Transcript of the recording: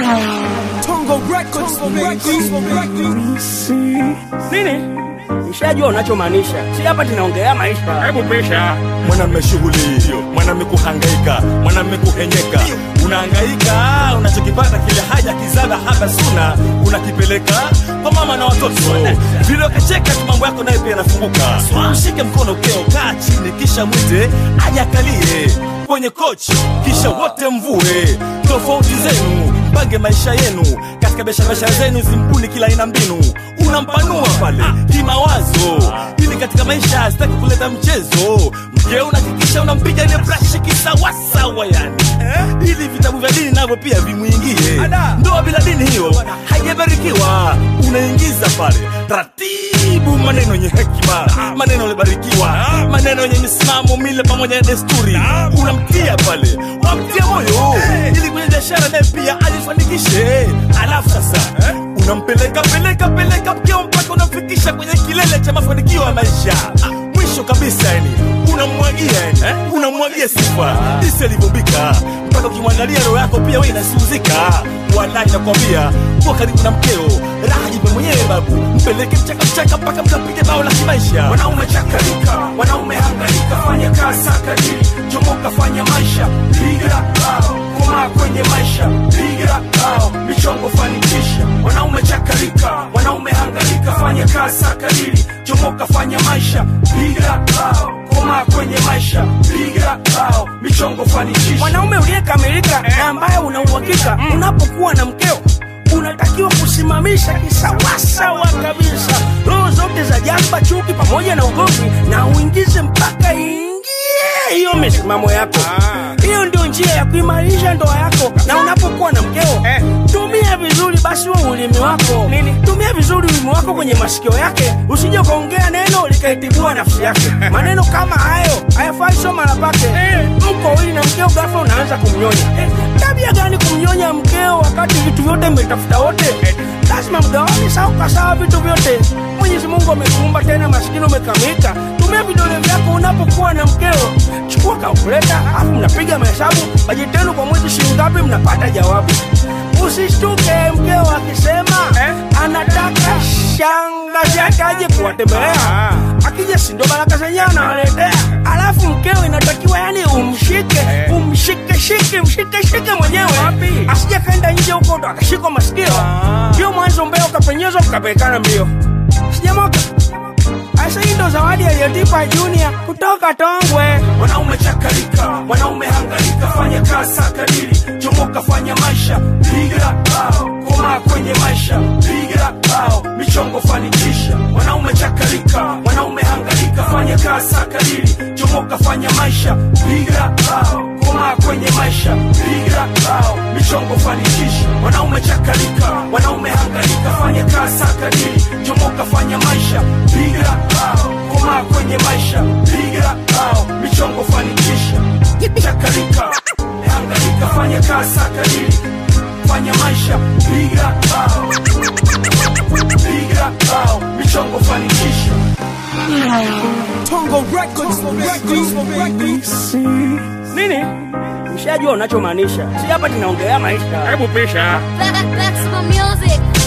Tongo Records. Nini? Nishajua unachomaanisha. Si hapa tunaongelea maisha. Hebu pisha. Mwanamume shughuli hiyo, mwanamume kuhangaika, mwanamume kuhenyeka. Unahangaika, unachokipata kile haja kizaga haba suna, unakipeleka kwa mama na watoto. Vile ukacheka tu mambo yako nayo pia yanafunguka. Mshike mkono ukeo, kaa chini kisha mwite aje akalie kwenye kochi, kisha wote mvue tofauti zenu, mpange maisha yenu katika biashara zenu, zimbuni kila aina mbinu. Unampanua pale kimawazo, ili katika maisha sitaki kuleta mchezo. Mkeo unahakikisha unampiga ile brush kisawasawa yani, ili vitabu vya dini navyo pia vimuingie. Ndoa bila dini hiyo haijabarikiwa. Unaingiza pale taratibu maneno yenye hekima, maneno yalibarikiwa, maneno yenye misimamo, mila pamoja na desturi. Unamtia pale, wamtia moyo ili kwenye biashara naye pia alifanikishe. Alafu sasa unampeleka mkeo mpaka unamfikisha kwenye kilele cha mafanikio ya maisha. Mwisho kabisa yani unamwagia sifa jinsi alivyombika, mpaka ukimwangalia roho yako pia wewe inasuzika. Wallahi nakwambia, kwa karibu na mkeo raha jipe mwenyewe babu, mpeleke mchaka mpaka mtapige bao la kimaisha. Wanaume chakarika, wanaume hangaika, fanya kazi sakadili, chomoka fanya maisha, piga bao, koma kwenye maisha, piga bao, michongo fanikisha. Wanaume chakarika, wanaume hangaika, fanya kazi sakadili, chomoka fanya maisha, piga bao, koma kwenye maisha, piga bao, michongo fanikisha. Mwanaume uliyekamilika na ambaye una uhakika, unapokuwa na mkeo unatakiwa kusimamisha kisawasawa kabisa roho zote za jamba, chuki pamoja na ugomvi, na uingize mpaka ingie hiyo misimamo yako. Hiyo ndio njia ya kuimarisha ndoa yako. Na unapokuwa na mkeo, tumia vizuri basi wa ulimi wako. Tumia vizuri ulimi wako kwenye masikio yake, usije kaongea neno likaitibua nafsi yake. Maneno kama hayo hayafai soma la pake. Mko wili na mkeo ghafla unaanza kumnyonya. Tabia gani kumnyonya mkeo wakati vitu vyote mmetafuta wote? Lazima mgawane sawa vitu vyote. Mwenyezi Mungu amekuumba tena maskini umekamilika. Tumia vidole vyako unapokuwa na mkeo. Chukua kalkuleta, afu mnapiga mahesabu, bajeti yenu kwa mwezi shilingi ngapi, mnapata jawabu. Usishtuke mkeo akisema anataka shangazi yake aje kuwatembelea. Akija si ndo baraka zenyewe anawaletea. Alafu mkeo inatakiwa yani umshike mwenyewe. Asije kaenda nje huko ndo akashikwa masikio. Hiyo mwanzo mbeo kapenyezwa mkapelekana mbio. Sijamoka. Asa hii ndo zawadi aliyotipa Junior kutoka Tongwe. Wanaume chakarika, wanaume hangaika, fanya kazi sakadili, chomoka fanya maisha, piga bao, koma kwenye maisha, piga bao, michongo fanikisha. Wanaume chakarika, wanaume hangaika, fanya kazi sakadili, chomoka fanya maisha, piga bao, koma kwenye maisha, piga bao, michongo fanikisha. Wanaume chakarika, wanaume hangaika, fanya kazi sakadili, chomoka fanya maisha, piga bao, koma kwenye maisha, piga bao, michongo fanikisha. Chakarika, hangaika, fanya kazi sakadili, fanya maisha, piga bao, michongo fanikisha. Tongo Records. Nini? Nishajua unachomaanisha. Si hapa tunaongelea maisha. Hebu pisha. Flexible music.